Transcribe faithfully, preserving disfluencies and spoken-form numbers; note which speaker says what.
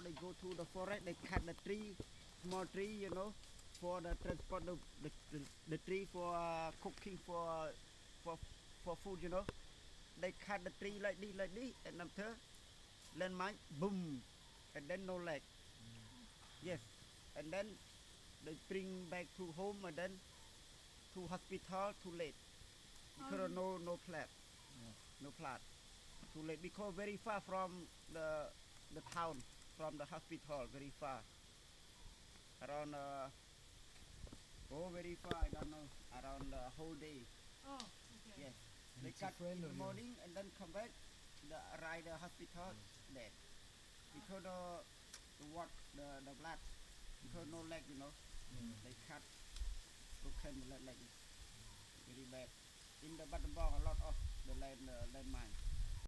Speaker 1: they go to the forest, they cut the tree, small tree, you know, for the transport the the, the, the tree for uh, cooking for uh, for for food, you know. They cut the tree like this, like this, and after lên mine, boom, and then no leg. Yes, and then they bring back to home and then to hospital too late because of no no plat, no plat, too late because very far from the the town, from the hospital, very far, around uh, oh very far, I don't know, around the whole day.
Speaker 2: Oh, okay.
Speaker 1: Yes,
Speaker 3: And
Speaker 1: they
Speaker 3: it's a
Speaker 1: cut
Speaker 3: friend
Speaker 1: in
Speaker 3: of
Speaker 1: the
Speaker 3: yours?
Speaker 1: morning and then come back, the ride the hospital dead because the the what the the blood because no leg, you know, they cut broken the leg like this, very bad. In the Battambang a lot of the land uh, landmine.